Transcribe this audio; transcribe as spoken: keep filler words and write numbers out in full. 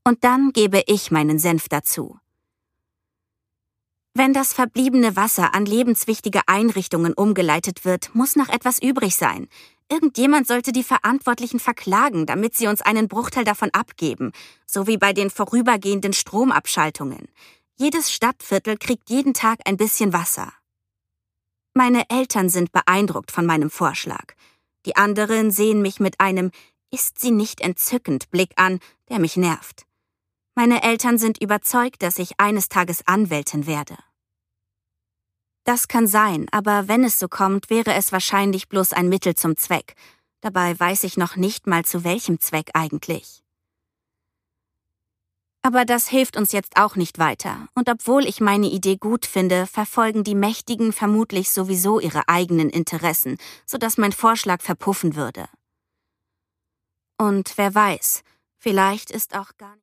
Und dann gebe ich meinen Senf dazu. Wenn das verbliebene Wasser an lebenswichtige Einrichtungen umgeleitet wird, muss noch etwas übrig sein. Irgendjemand sollte die Verantwortlichen verklagen, damit sie uns einen Bruchteil davon abgeben, so wie bei den vorübergehenden Stromabschaltungen. Jedes Stadtviertel kriegt jeden Tag ein bisschen Wasser. Meine Eltern sind beeindruckt von meinem Vorschlag. Die anderen sehen mich mit einem »Ist sie nicht entzückend« Blick an, der mich nervt. Meine Eltern sind überzeugt, dass ich eines Tages Anwältin werde. Das kann sein, aber wenn es so kommt, wäre es wahrscheinlich bloß ein Mittel zum Zweck. Dabei weiß ich noch nicht mal, zu welchem Zweck eigentlich. Aber das hilft uns jetzt auch nicht weiter. Und obwohl ich meine Idee gut finde, verfolgen die Mächtigen vermutlich sowieso ihre eigenen Interessen, sodass mein Vorschlag verpuffen würde. Und wer weiß, vielleicht ist auch gar nicht